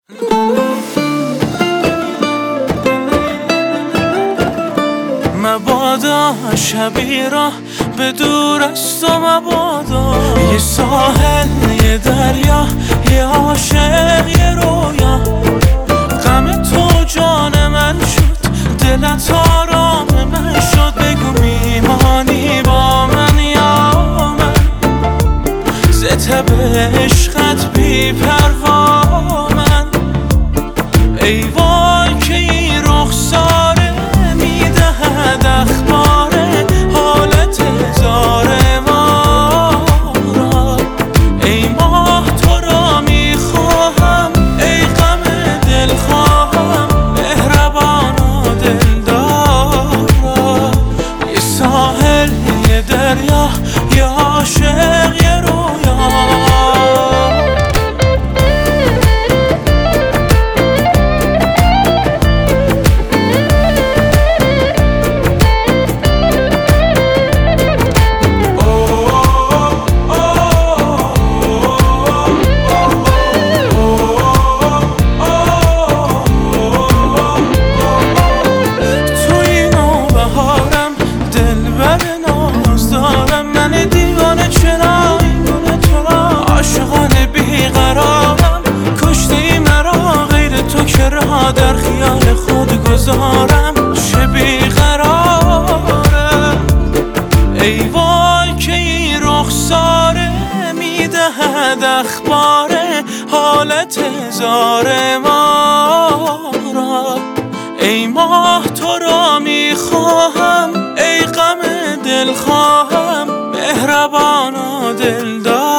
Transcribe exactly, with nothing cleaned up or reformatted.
مبادا شبی را به دور از تو، مبادا یه ساحل، یه دریا، یه عاشق، یه رویا. غم تو جان من شد، دلت آرام من شد. بگو میمانی با من یا من، ستب عشقت بی پروا من. ای وای که این رخساره میدهد اخباره حالت هزار ما را. ای ماه تو را میخواهم، ای غم دل خواهم، مهربان و دلدارا. یه ساحل، یه دریا، یه عاشق، یه رویا. در خیال خود گذارم چه بیقراره. ای وای که این رخساره میدهد اخباره حالت هزار ما را. ای ماه تو را میخواهم، ای غم دل خواهم، مهربان و دلدار.